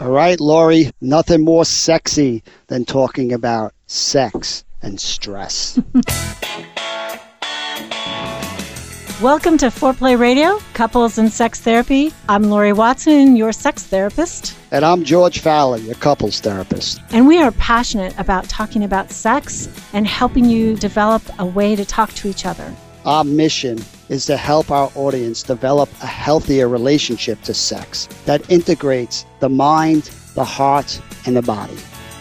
All right, Lori, nothing more sexy than talking about sex and stress. Welcome to Foreplay Radio, Couples and Sex Therapy. I'm Lori Watson, your sex therapist. And I'm George Fowler, your couples therapist. And we are passionate about talking about sex and helping you develop a way to talk to each other. Our mission is to help our audience develop a healthier relationship to sex that integrates the mind, the heart, and the body.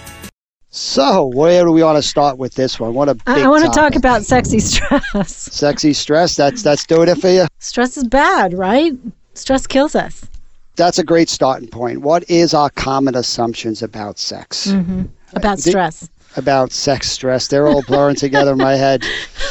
So, where do we want to start with this one? What a big I want to topic. talk about sexy stress. Sexy stress, that's doing it for you? Stress is bad, right? Stress kills us. That's a great starting point. What is our common assumptions about sex? Mm-hmm. About stress. About sex stress. They're all blurring together in my head.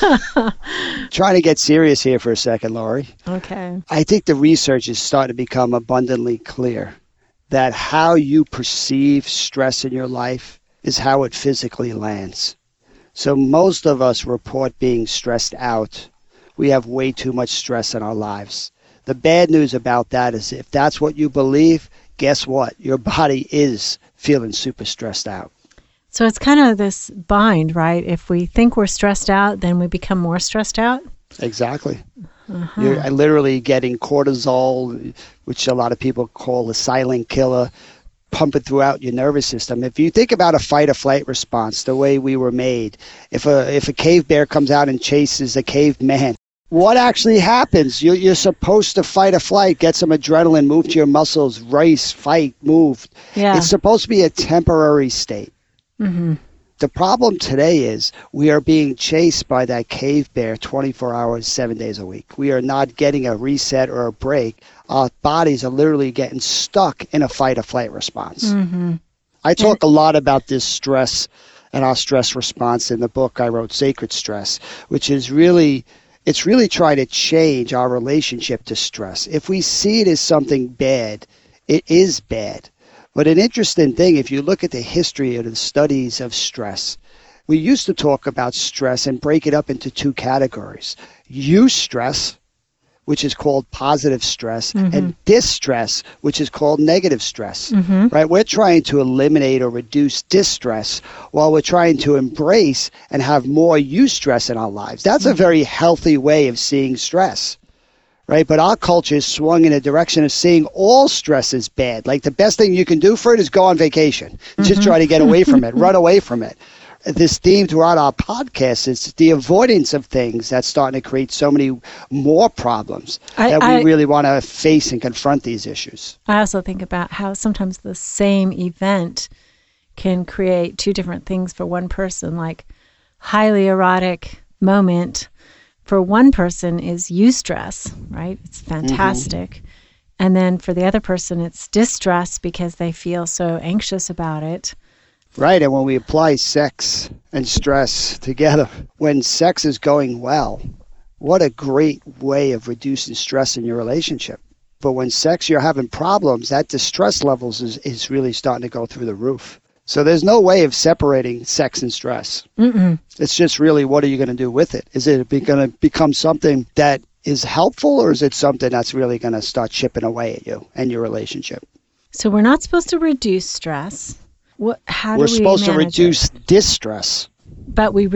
Trying to get serious here for a second, Lori. Okay. I think the research is starting to become abundantly clear that how you perceive stress in your life is how it physically lands. So most of us report being stressed out. We have way too much stress in our lives. The bad news about that is if that's what you believe, guess what? Your body is feeling super stressed out. So it's kind of this bind, right? If we think we're stressed out, then we become more stressed out. Exactly. You're literally getting cortisol, which a lot of people call a silent killer, pumping throughout your nervous system. If you think about a fight or flight response, the way we were made, if a cave bear comes out and chases a caveman, what actually happens? You're supposed to fight or flight, get some adrenaline, move to your muscles, race, fight, move. Yeah. It's supposed to be a temporary state. Mm-hmm. The problem today is we are being chased by that cave bear 24 hours, 7 days a week. We are not getting a reset or a break. Our bodies are literally getting stuck in a fight or flight response. Mm-hmm. I talk a lot about this stress and our stress response in the book I wrote, Sacred Stress, which is really trying to change our relationship to stress. If we see it as something bad, it is bad. But an interesting thing, if you look at the history of the studies of stress, we used to talk about stress and break it up into two categories. Eustress, which is called positive stress, and distress, which is called negative stress. Right? We're trying to eliminate or reduce distress while we're trying to embrace and have more eustress in our lives. That's a very healthy way of seeing stress. Right? But our culture is swung in a direction of seeing all stress as bad. Like the best thing you can do for it is go on vacation. Just try to get away from it, run away from it. This theme throughout our podcast is the avoidance of things that's starting to create so many more problems that we really want to face and confront these issues. I also think about how sometimes the same event can create two different things for one person, like highly erotic moment for one person is eustress, right? It's fantastic. And then for the other person, it's distress because they feel so anxious about it. Right, and when we apply sex and stress together, when sex is going well, what a great way of reducing stress in your relationship. But when you're having problems, that distress levels is really starting to go through the roof. So there's no way of separating sex and stress. It's just really, what are you going to do with it? Is it going to become something that is helpful, or is it something that's really going to start chipping away at you and your relationship? So we're not supposed to reduce stress. How do we We're supposed to manage reduce it? distress. But we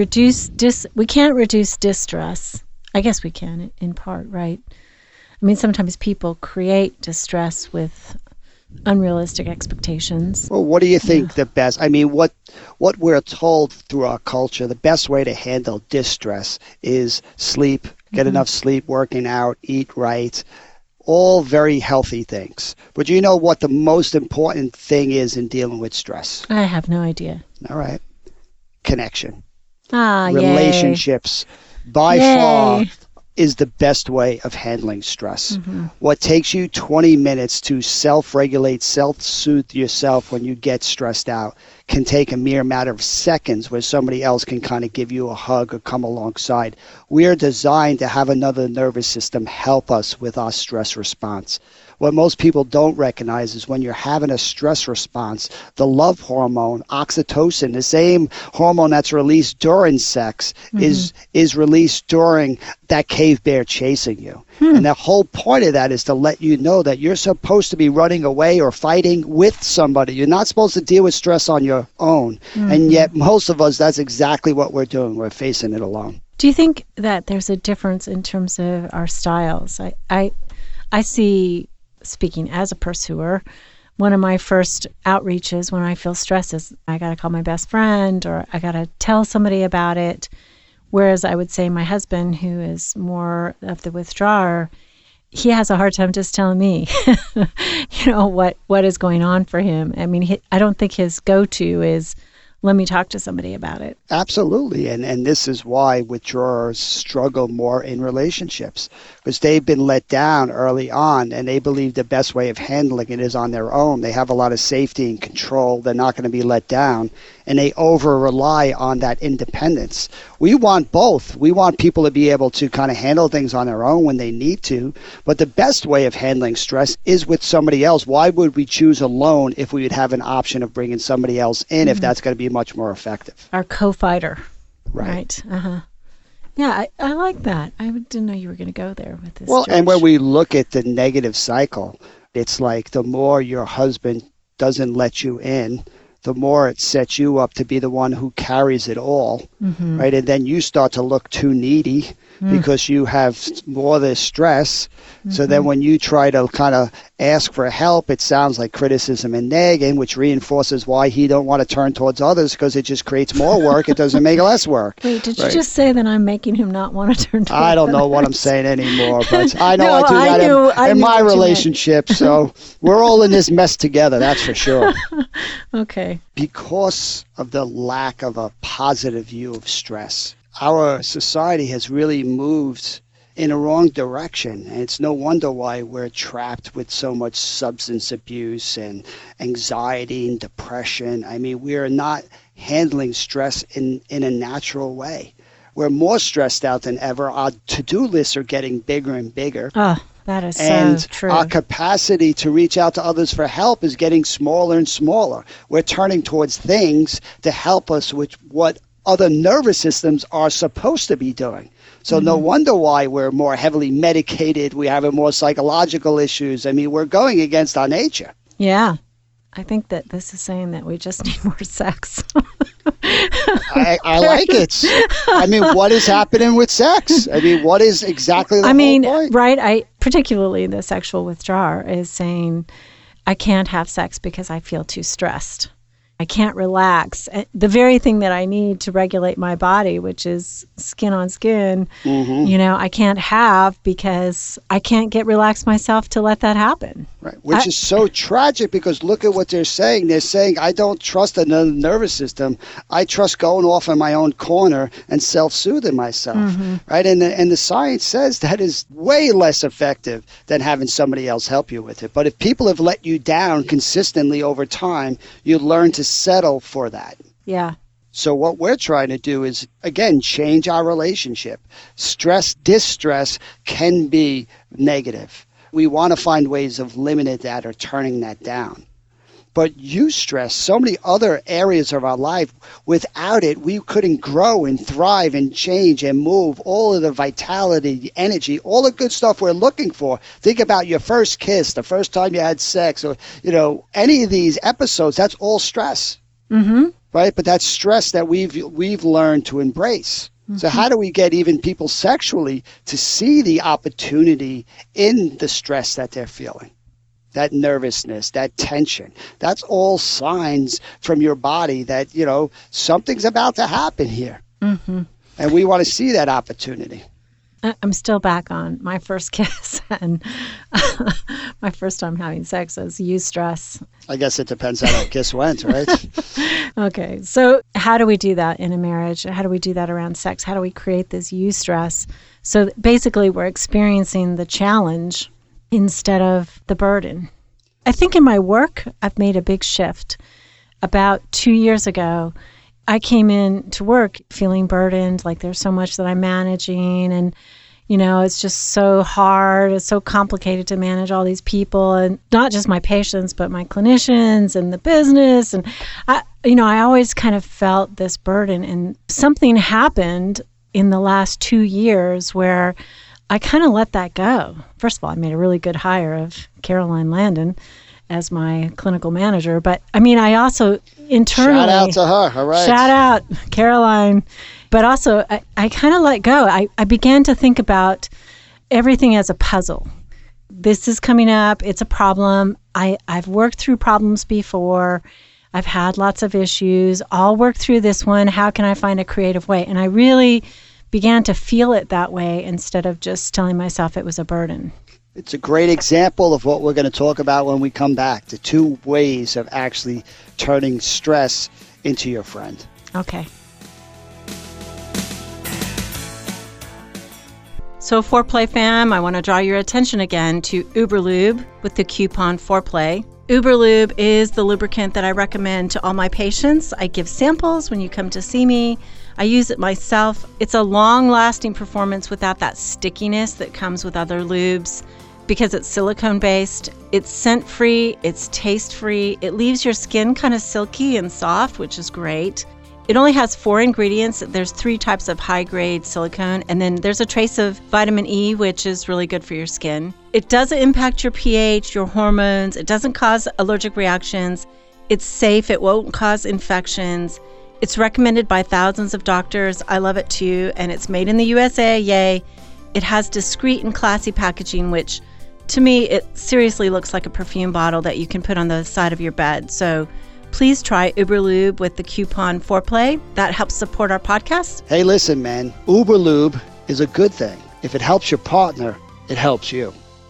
we can't reduce distress. I guess we can in part, right? I mean, sometimes people create distress with unrealistic expectations. Well, what do you think the best? I mean, what we're told through our culture, the best way to handle distress is sleep, get enough sleep, working out, eat right, all very healthy things. But you know what the most important thing is in dealing with stress? I have no idea. All right. Connection. Yay. Relationships. By far is the best way of handling stress. What takes you 20 minutes to self-regulate, self-soothe yourself when you get stressed out can take a mere matter of seconds where somebody else can kind of give you a hug or come alongside. We are designed to have another nervous system help us with our stress response. what most people don't recognize is when you're having a stress response, the love hormone, oxytocin, the same hormone that's released during sex, is released during that cave bear chasing you. And the whole point of that is to let you know that you're supposed to be running away or fighting with somebody. You're not supposed to deal with stress on your own. And yet most of us, that's exactly what we're doing. We're facing it alone. Do you think that there's a difference in terms of our styles? I see, speaking as a pursuer, one of my first outreaches when I feel stress is I got to call my best friend or I got to tell somebody about it. Whereas I would say my husband, who is more of the withdrawer, he has a hard time just telling me, what is going on for him. I mean, I don't think his go-to is, let me talk to somebody about it. Absolutely. And this is why withdrawers struggle more in relationships, because they've been let down early on and they believe the best way of handling it is on their own. They have a lot of safety and control. They're not going to be let down. And they over-rely on that independence. We want both. We want people to be able to kind of handle things on their own when they need to. But the best way of handling stress is with somebody else. Why would we choose alone if we would have an option of bringing somebody else in if that's going to be much more effective? Our co-fighter. Right. Yeah, I like that. I didn't know you were going to go there with this. Well, George. and when we look at the negative cycle, it's like the more your husband doesn't let you in, the more it sets you up to be the one who carries it all, right? And then you start to look too needy because you have more of this stress. So then when you try to kind of ask for help, it sounds like criticism and nagging, which reinforces why he don't want to turn towards others, because it just creates more work. It doesn't make less work. Wait, did you just say that I'm making him not want to turn towards I don't know others? what I'm saying anymore, but I know No, I do I that knew in my what you meant. relationship. So we're all in this mess together, that's for sure. Okay. Because of the lack of a positive view of stress, our society has really moved in a wrong direction. And it's no wonder why we're trapped with so much substance abuse and anxiety and depression. I mean, we are not handling stress in a natural way. We're more stressed out than ever. Our to-do lists are getting bigger and bigger. Oh, that is And so true. our capacity to reach out to others for help is getting smaller and smaller. We're turning towards things to help us with what other nervous systems are supposed to be doing. So no wonder why we're more heavily medicated. We have more psychological issues. I mean, we're going against our nature. Yeah. I think that this is saying that we just need more sex. I like it. I mean, what is happening with sex? I mean, what is exactly the whole point? Right. Particularly the sexual withdrawer is saying, I can't have sex because I feel too stressed. I can't relax. The very thing that I need to regulate my body, which is skin on skin, I can't have because I can't get relaxed myself to let that happen. Right. Which is so tragic, because look at what they're saying. They're saying, I don't trust another nervous system. I trust going off in my own corner and self-soothing myself. Right. And the science says that is way less effective than having somebody else help you with it. But if people have let you down consistently over time, you learn to settle for that. Yeah. So what we're trying to do is, again, change our relationship. Stress, distress can be negative. We want to find ways of limiting that or turning that down. But eustress, so many other areas of our life, without it, we couldn't grow and thrive and change and move. All of the vitality, the energy, all the good stuff we're looking for. Think about your first kiss, the first time you had sex, or, any of these episodes, that's all stress. Right? But that's stress that we've learned to embrace. So how do we get even people sexually to see the opportunity in the stress that they're feeling? That nervousness, that tension, that's all signs from your body that, something's about to happen here. And we want to see that opportunity. I'm still back on my first kiss and my first time having sex as eustress. I guess it depends how that kiss went, right? Okay. So how do we do that in a marriage? How do we do that around sex? How do we create this eustress? So basically we're experiencing the challenge instead of the burden. I think in my work, I've made a big shift. About 2 years ago, I came in to work feeling burdened, like there's so much that I'm managing. And, It's just so hard. It's so complicated to manage all these people, and not just my patients, but my clinicians and the business. And I always kind of felt this burden. And something happened in the last 2 years where I kind of let that go. First of all, I made a really good hire of Caroline Landon as my clinical manager. But I also internally... Shout out to her. All right. Shout out, Caroline. But also, I kind of let go. I began to think about everything as a puzzle. This is coming up. It's a problem. I've worked through problems before. I've had lots of issues. I'll work through this one. How can I find a creative way? And I really began to feel it that way instead of just telling myself it was a burden. It's a great example of what we're going to talk about when we come back, the 2 ways of actually turning stress into your friend. Okay. So Foreplay fam, I want to draw your attention again to Uberlube with the coupon Foreplay. Uberlube is the lubricant that I recommend to all my patients. I give samples when you come to see me. I use it myself. It's a long-lasting performance without that stickiness that comes with other lubes because it's silicone-based. It's scent-free. It's taste-free. It leaves your skin kind of silky and soft, which is great. It only has 4 ingredients. There's 3 types of high-grade silicone, and then there's a trace of vitamin E, which is really good for your skin. It doesn't impact your pH, your hormones. It doesn't cause allergic reactions. It's safe. It won't cause infections. It's recommended by thousands of doctors. I love it too, and it's made in the USA. Yay. It has discreet and classy packaging, which to me, it seriously looks like a perfume bottle that you can put on the side of your bed. So please try Uberlube with the coupon Foreplay. That helps support our podcast. Hey, listen, man. Uberlube is a good thing. If it helps your partner, it helps you.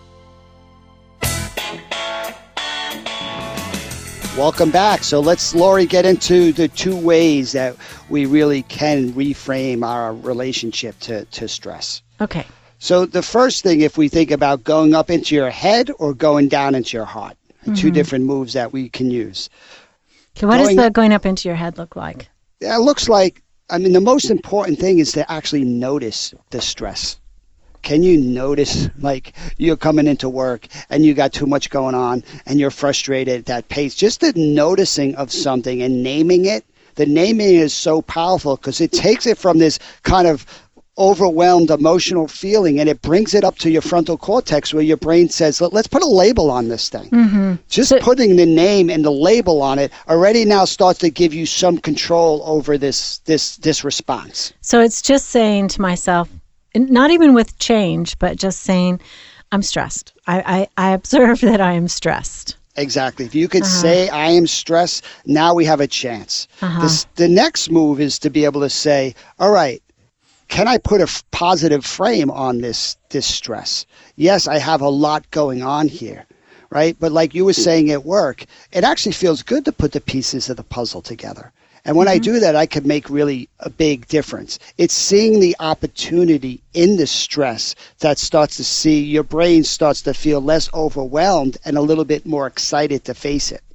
Welcome back. So let's, Lori, get into the 2 ways that we really can reframe our relationship to stress. Okay. So the first thing, if we think about going up into your head or going down into your heart, 2 different moves that we can use. Okay, what does the going up into your head look like? It looks like, the most important thing is to actually notice the stress. Can you notice, like, you're coming into work and you got too much going on and you're frustrated at that pace? Just the noticing of something and naming it, the naming is so powerful because it takes it from this kind of overwhelmed emotional feeling and it brings it up to your frontal cortex where your brain says, let's put a label on this thing. Just putting the name and the label on it already now starts to give you some control over this response. So it's just saying to myself, not even with change, but just saying, I'm stressed. I observe that I am stressed. Exactly. If you could say, I am stressed, now we have a chance. The next move is to be able to say, all right, can I put a positive frame on this stress? Yes, I have a lot going on here, right? But like you were saying at work, it actually feels good to put the pieces of the puzzle together. And when I do that, I can make really a big difference. It's seeing the opportunity in the stress that starts to see your brain starts to feel less overwhelmed and a little bit more excited to face it.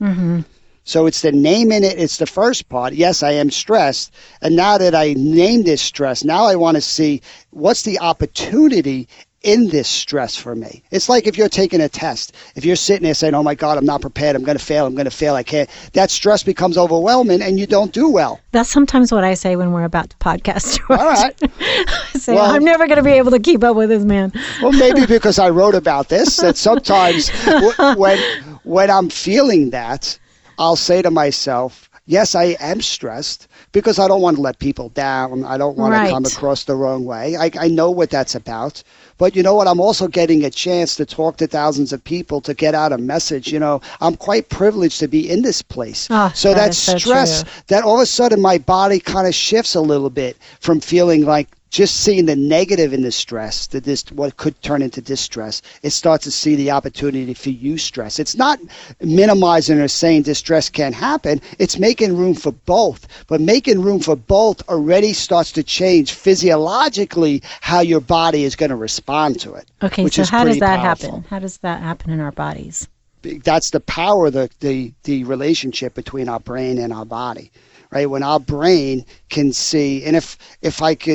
So it's the name in it. It's the first part. Yes, I am stressed. And now that I named this stress, now I want to see what's the opportunity in this stress for me. It's like if you're taking a test. If you're sitting there saying, oh my God, I'm not prepared. I'm going to fail. I can't. That stress becomes overwhelming and you don't do well. That's sometimes what I say when we're about to podcast. All right. I say, I'm never going to be able to keep up with this man. Well, maybe because I wrote about this, that sometimes when I'm feeling that, I'll say to myself, yes, I am stressed because I don't want to let people down. I don't want to come across the wrong way. I know what that's about. But you know what? I'm also getting a chance to talk to thousands of people to get out a message. I'm quite privileged to be in this place. So that stress, that all of a sudden my body kind of shifts a little bit from feeling like just seeing the negative in the stress, what could turn into distress. It starts to see the opportunity for eustress. It's not minimizing or saying distress can't happen. It's making room for both. But making room for both already starts to change physiologically how your body is going to respond to it. Okay, so how does that happen? How does that happen in our bodies? That's the power, the relationship between our brain and our body, right? When our brain can see, and if I could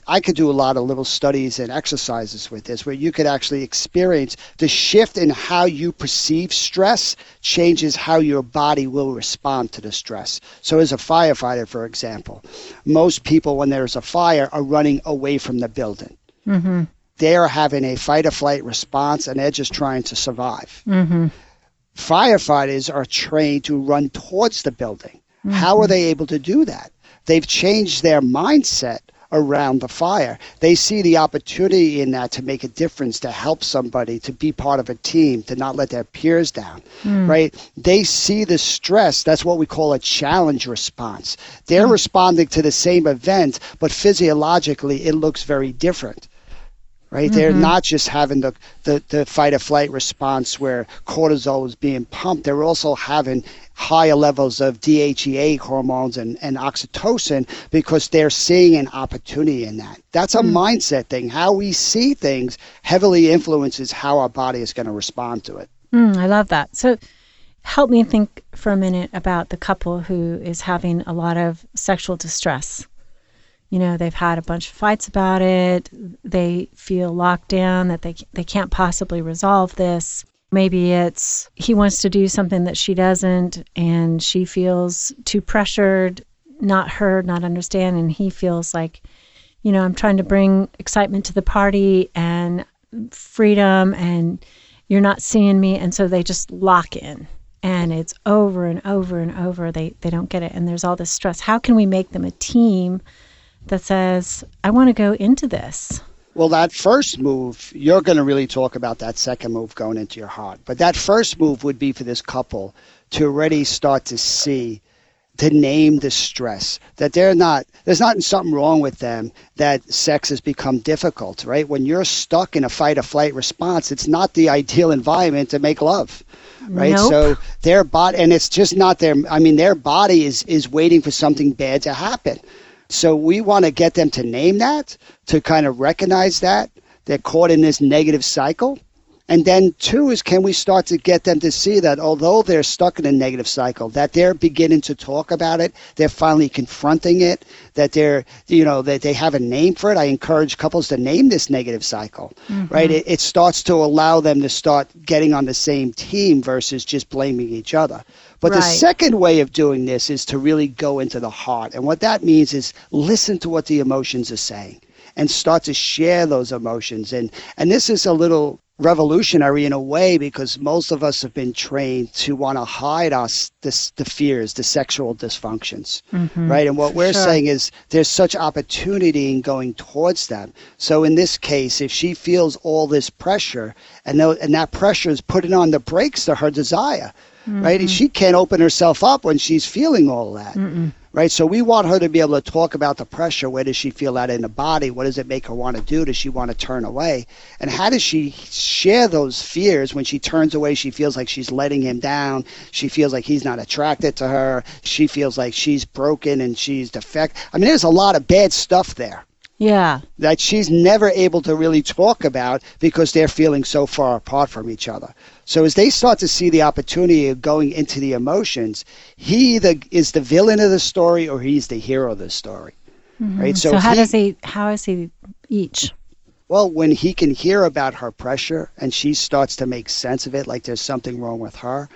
I could do a lot of little studies and exercises with this where you could actually experience the shift in how you perceive stress changes how your body will respond to the stress. So as a firefighter, for example, most people when there's a fire are running away from the building. Mm-hmm. They're having a fight or flight response and they're just trying to survive. Mm-hmm. Firefighters are trained to run towards the building. Mm-hmm. How are they able to do that? They've changed their mindset around the fire. They see the opportunity in that to make a difference, to help somebody, to be part of a team, to not let their peers down, right? They see the stress. That's what we call a challenge response. They're responding to the same event, but physiologically it looks very different. Right? They're not just having the fight or flight response where cortisol is being pumped. They're also having higher levels of DHEA hormones and oxytocin because they're seeing an opportunity in that. That's a mindset thing. How we see things heavily influences how our body is going to respond to it. I love that. So help me think for a minute about the couple who is having a lot of sexual distress. You know, they've had a bunch of fights about it. They feel locked down, that they can't possibly resolve this. Maybe it's he wants to do something that she doesn't, and she feels too pressured, not heard, not understand, and he feels like, you know, I'm trying to bring excitement to the party and freedom, and you're not seeing me, and so they just lock in. And it's over and over and over. They don't get it, and there's all this stress. How can we make them a team that says, I want to go into this? Well, that first move, you're going to really talk about that second move going into your heart. But that first move would be for this couple to already start to see, to name the stress, that there's not something wrong with them, that sex has become difficult, right? When you're stuck in a fight or flight response, it's not the ideal environment to make love. Right. Nope. So their body, and it's just not their body is waiting for something bad to happen. So we want to get them to name that, to kind of recognize that they're caught in this negative cycle. And then two is, can we start to get them to see that although they're stuck in a negative cycle, that they're beginning to talk about it, they're finally confronting it, that that they have a name for it. I encourage couples to name this negative cycle, right? It starts to allow them to start getting on the same team versus just blaming each other. But the second way of doing this is to really go into the heart. And what that means is listen to what the emotions are saying and start to share those emotions. And this is a little revolutionary in a way because most of us have been trained to want to hide the fears, the sexual dysfunctions, right? And what we're saying is there's such opportunity in going towards them. So in this case, if she feels all this pressure and that pressure is putting on the brakes to her desire, right? And she can't open herself up when she's feeling all that, right? So we want her to be able to talk about the pressure. Where does she feel that in the body? What does it make her want to do? Does she want to turn away? And how does she share those fears when she turns away? She feels like she's letting him down. She feels like he's not attracted to her. She feels like she's broken and she's defective. I mean, there's a lot of bad stuff there. Yeah. That she's never able to really talk about because they're feeling so far apart from each other. So as they start to see the opportunity of going into the emotions, he either is the villain of the story or he's the hero of the story. Right? So how is he each? Well, when he can hear about her pressure and she starts to make sense of it, like there's something wrong with her,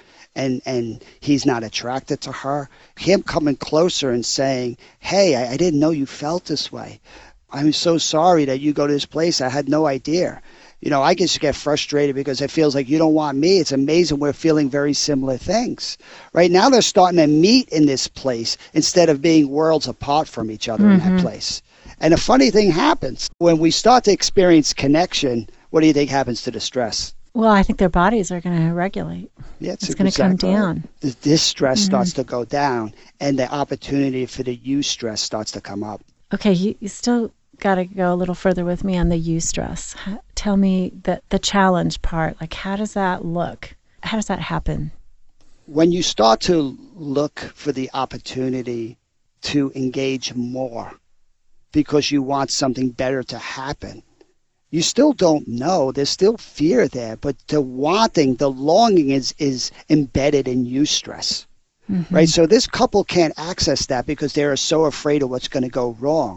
and he's not attracted to her, him coming closer and saying, hey, I didn't know you felt this way. I'm so sorry that you go to this place. I had no idea. You know, I just get frustrated because it feels like you don't want me. It's amazing we're feeling very similar things. Right now they're starting to meet in this place instead of being worlds apart from each other in that place. And a funny thing happens. When we start to experience connection, what do you think happens to the stress? Well, I think their bodies are going to regulate. Yeah, it's going to come down. This stress starts to go down and the opportunity for the eustress starts to come up. Okay, you still got to go a little further with me on the eustress. Tell me the challenge part. Like, how does that look? How does that happen? When you start to look for the opportunity to engage more because you want something better to happen, you still don't know. There's still fear there, but the wanting, the longing is embedded in eustress. Right? So this couple can't access that because they're so afraid of what's going to go wrong.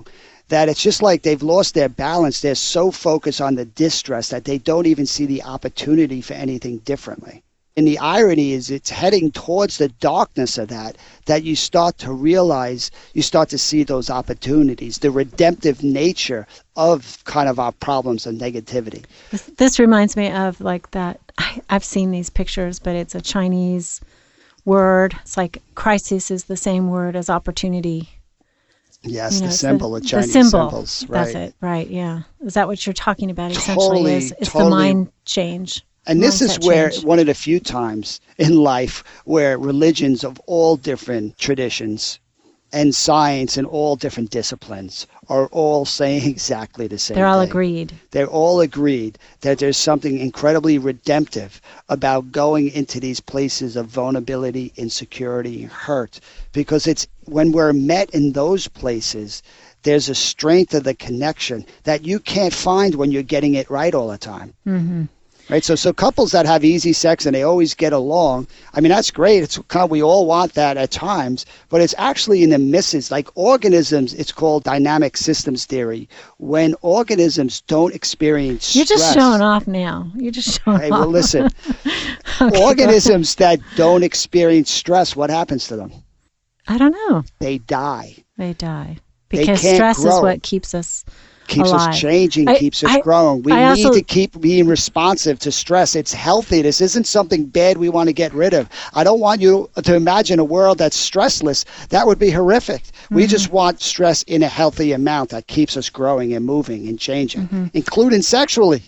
that it's just like they've lost their balance. They're so focused on the distress that they don't even see the opportunity for anything differently. And the irony is it's heading towards the darkness of that you start to realize, you start to see those opportunities, the redemptive nature of kind of our problems and negativity. This reminds me of like that. I've seen these pictures, but it's a Chinese word. It's like crisis is the same word as opportunity. Yes, the symbol of Chinese symbols. Right. That's it, right, yeah. Is that what you're talking about essentially? It's the mind change. And this is where one of the few times in life where religions of all different traditions and science and all different disciplines are all saying exactly the same thing. They're all agreed. They're all agreed that there's something incredibly redemptive about going into these places of vulnerability, insecurity, and hurt. Because it's when we're met in those places, there's a strength of the connection that you can't find when you're getting it right all the time. Mm-hmm. Right, so couples that have easy sex and they always get along, I mean, that's great. It's kind of, we all want that at times, but it's actually in the misses. Like organisms, it's called dynamic systems theory. When organisms don't experience stress. You're just showing off now. You're just showing off. Well, listen. Okay, organisms that don't experience stress, what happens to them? I don't know. They die. They die. Because stress is what keeps us alive. Us changing, keeps us growing. We need to keep being responsive to stress. It's healthy. This isn't something bad we want to get rid of. I don't want you to imagine a world that's stressless. That would be horrific. Mm-hmm. We just want stress in a healthy amount that keeps us growing and moving and changing, including sexually.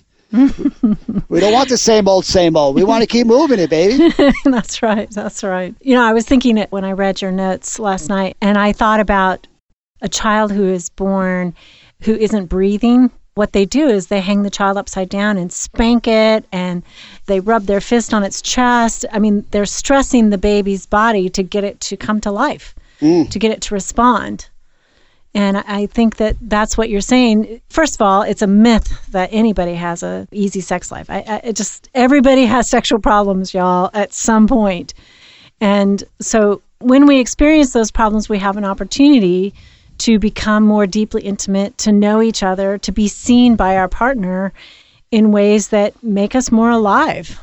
We don't want the same old, same old. We want to keep moving it, baby. That's right. That's right. You know, I was thinking it when I read your notes last night, and I thought about a child who is born who isn't breathing. What they do is they hang the child upside down and spank it, and they rub their fist on its chest. I mean, they're stressing the baby's body to get it to come to life, to get it to respond. And I think that that's what you're saying. First of all, it's a myth that anybody has a easy sex life. Everybody has sexual problems, y'all, at some point. And so when we experience those problems, we have an opportunity to become more deeply intimate, to know each other, to be seen by our partner in ways that make us more alive.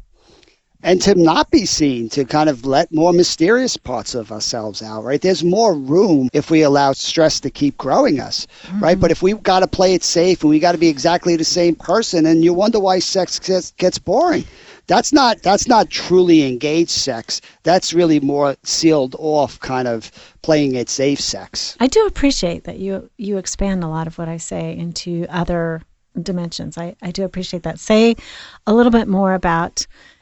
And to not be seen, to kind of let more mysterious parts of ourselves out, right? There's more room if we allow stress to keep growing us, right? But if we've got to play it safe and we got to be exactly the same person, and you wonder why sex gets boring. That's not truly engaged sex. That's really more sealed off kind of playing it safe sex. I do appreciate that you expand a lot of what I say into other dimensions. I do appreciate that. Say a little bit more about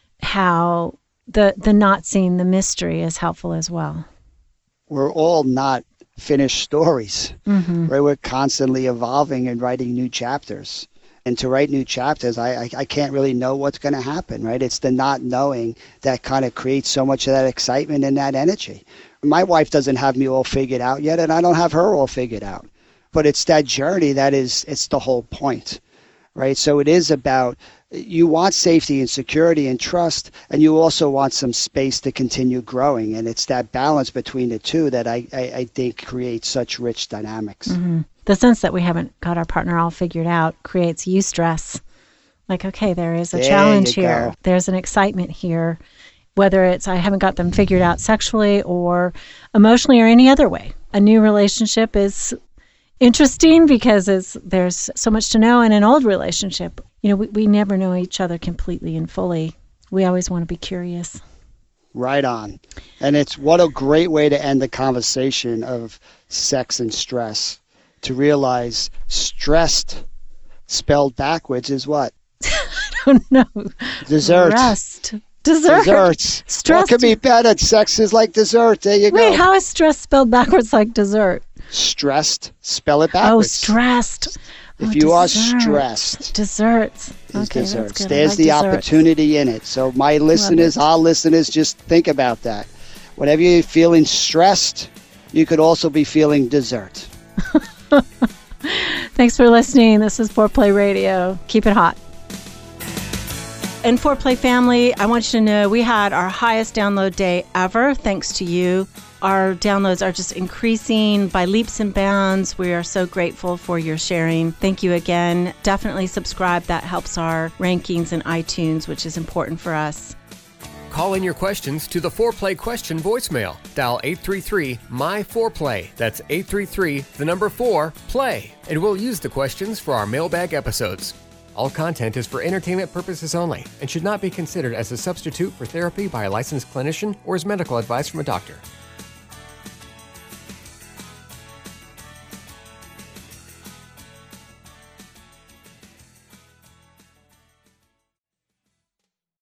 how the not seeing the mystery is helpful as well. We're all not finished stories, right? We're constantly evolving and writing new chapters. And to write new chapters, I can't really know what's going to happen, right? It's the not knowing that kind of creates so much of that excitement and that energy. My wife doesn't have me all figured out yet, and I don't have her all figured out. But it's that journey it's the whole point, right? So it is about, you want safety and security and trust, and you also want some space to continue growing. And it's that balance between the two that I think creates such rich dynamics. Mm-hmm. The sense that we haven't got our partner all figured out creates eustress. Like, okay, there is a challenge here. Go. There's an excitement here, whether it's I haven't got them figured out sexually or emotionally or any other way. A new relationship is interesting because there's so much to know. In an old relationship, we never know each other completely and fully. We always want to be curious. Right on. And it's what a great way to end the conversation of sex and stress. To realize stressed spelled backwards is what? I don't know. Dessert. Rest. Dessert. Desserts. Stressed. What could be better? Sex is like dessert. There you go. Wait, how is stress spelled backwards like dessert? Stressed. Spell it backwards. Oh, stressed. If you are stressed. Desserts. Okay, desserts. That's good. There's the desserts. opportunity in it. So my listeners, our listeners, just think about that. Whenever you're feeling stressed, you could also be feeling dessert. Thanks for listening. This is Foreplay Radio. Keep it hot. And Foreplay family, I want you to know we had our highest download day ever, thanks to you. Our downloads are just increasing by leaps and bounds. We are so grateful for your sharing. Thank you again. Definitely subscribe. That helps our rankings in iTunes, which is important for us. Call in your questions to the Foreplay question voicemail. Dial 833-MY-4PLAY. That's 833-4-PLAY. And we'll use the questions for our mailbag episodes. All content is for entertainment purposes only and should not be considered as a substitute for therapy by a licensed clinician or as medical advice from a doctor.